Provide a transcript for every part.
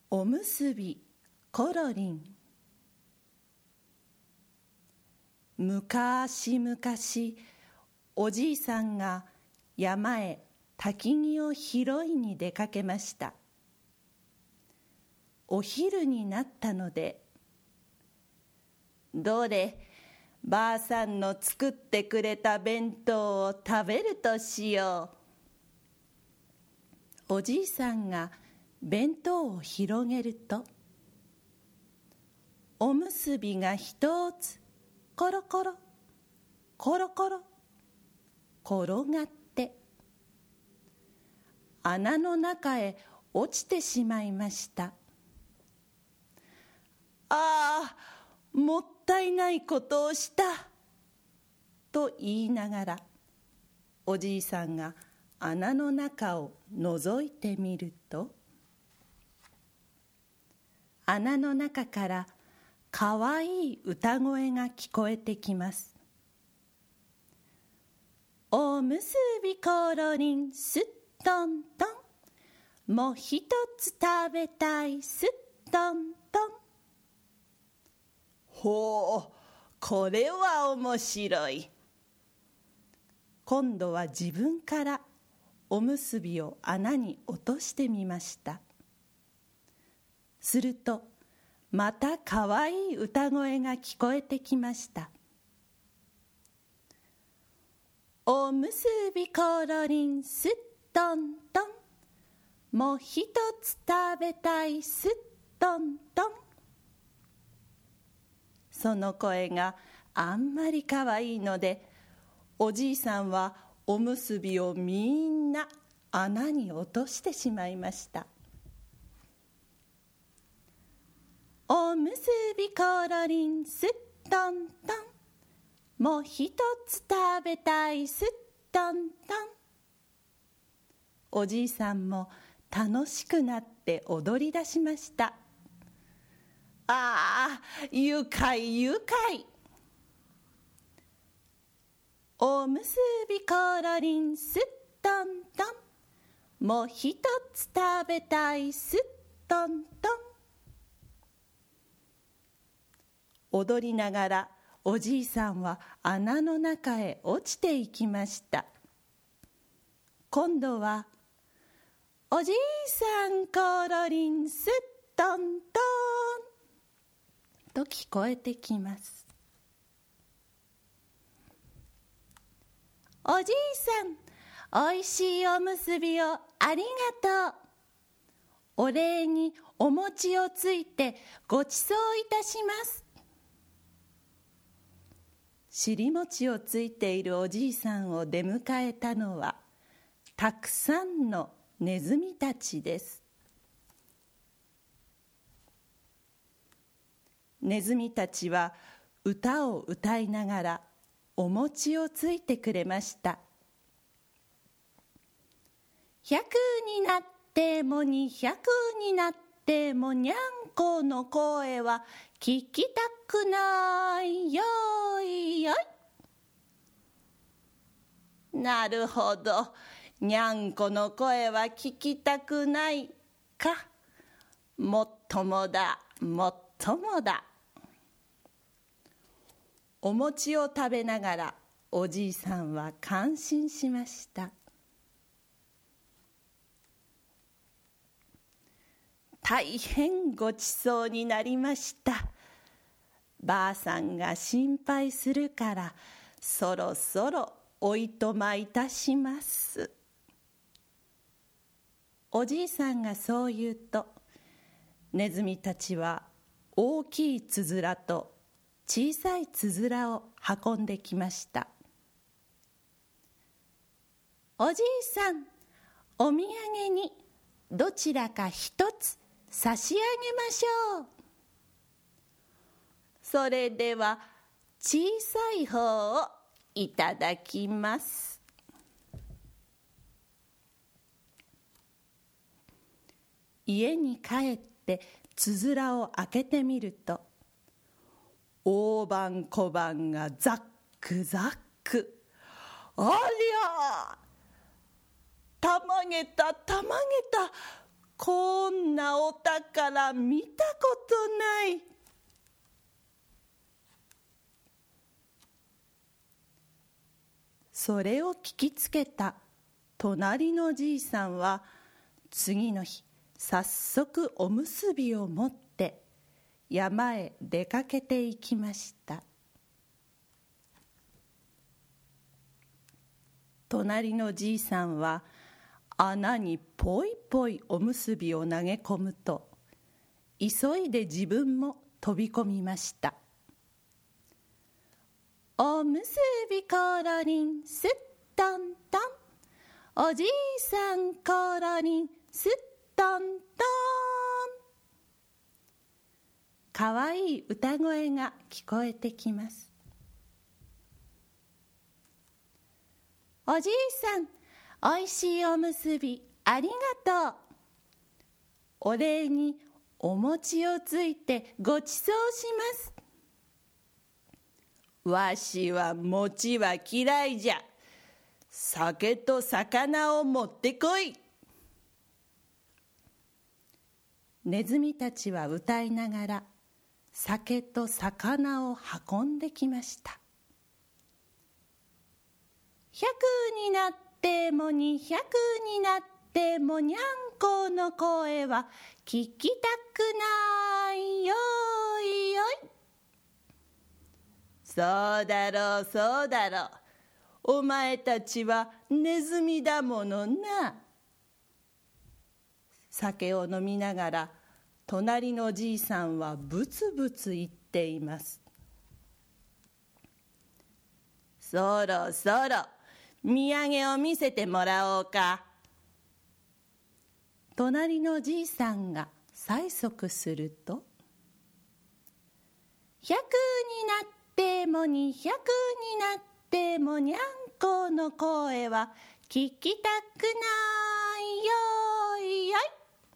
おむすびころりん。むかしむかし、おじいさんが山へ焚き木を拾いに出かけました。お昼になったので、どれ、ばあさんの作ってくれた弁当を食べるとしよう。おじいさんが弁当を広げると、おむすびが一つコロコロコロコロ転がって穴の中へ落ちてしまいました。ああ、もったいないことをしたと言いながら、おじいさんが穴の中を覗いてみると、穴の中からかわいい歌声が聞こえてきます。おむすびころりんすっとんとん、もう一つ食べたいすっとんとん。ほう、これは面白い。今度は自分からおむすびを穴に落としてみました。するとまたかわいい歌声が聞こえてきました。おむすびころりんすっとんとん、もう一つ食べたいすっとんとん。その声があんまりかわいいので、おじいさんはおむすびをみんな穴に落としてしまいました。おむすびころりんすっとんとん、もう一つ食べたいすっとんとん。おじいさんも楽しくなって踊り出しました。ああ、愉快愉快。おむすびころりんすっとんとん、もう一つ食べたいすっとんとん。踊りながらおじいさんは穴の中へ落ちていきました。今度は、おじいさんころりんすっとんとんと聞こえてきます。おじいさん、おいしいおむすびをありがとう。お礼にお餅をついてごちそういたします。尻餅をついているおじいさんを出迎えたのは、たくさんのネズミたちです。ネズミたちは歌を歌いながらお餅をついてくれました。100になっても200になってもにゃんこの声は聞きたくないよいよい。なるほど、にゃんこの声は聞きたくないか。もっともだもっともだ。お餅を食べながらおじいさんは感心しました。大変ごちそうになりました。ばあさんが心配するからそろそろおいとまいたします。おじいさんがそう言うと、ネズミたちは大きいつづらと小さいつづらを運んできました。おじいさん、お土産にどちらか一つ差し上げましょう。それでは小さい方をいただきます。家に帰ってつづらを開けてみると、大判小判がザックザック。ありゃ、たまげたたまげた、 こんなお宝見たことない。それを聞きつけた隣のじいさんは、次の日早速おむすびを持って山へ出かけていきました。隣のじいさんは穴にぽいぽいおむすびを投げ込むと、急いで自分も飛び込みました。おむすびころりんすっとんとん、おじいさんころりんすっとんとん。かわいい歌声が聞こえてきます。おじいさん、おいしいおむすびありがとう。お礼にお餅をついてごちそうします。わしは餅は嫌いじゃ。酒と魚を持ってこい。ネズミたちは歌いながら酒と魚を運んできました。100になっても200になってもにゃんこの声は聞きたくないよいよい。そうだろうそうだろう、お前たちはネズミだものな。酒を飲みながら隣のじいさんはブツブツ言っています。そろそろ土産を見せてもらおうか。隣のじいさんが催促すると、100になっても200になってもにゃんこの声は聞きたくないよいよい。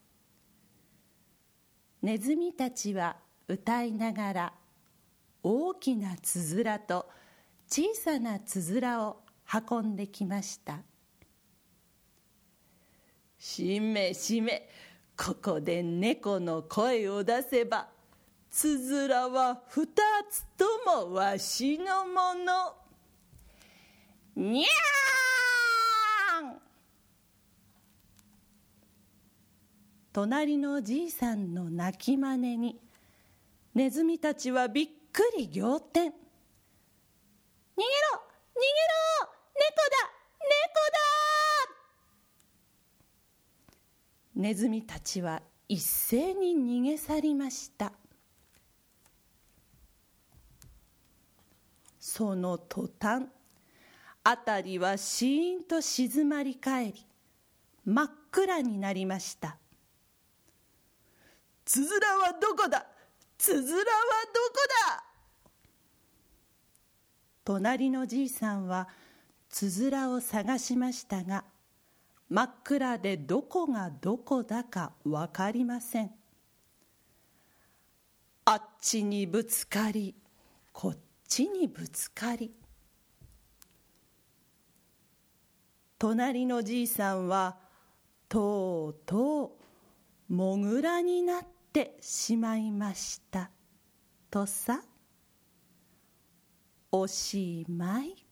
ネズミたちは歌いながら大きなつづらと小さなつづらを運んできました。しめしめ、ここで猫の声を出せば、つづらは2つともわしのもの。にゃーん。隣のじいさんの鳴き真似にネズミたちはびっくり仰天。逃げろ逃げろ、猫だ猫だ。ネズミたちは一斉に逃げ去りました。その途端、辺りはシーンと静まり返り、真っ暗になりました。つづらはどこだ、つづらはどこだ。隣のじいさんはつづらを探しましたが、真っ暗でどこがどこだか分かりません。あっちにぶつかり、こっちにぶつかり、隣のじいさんはとうとうモグラになってしまいましたとさ。おしまい。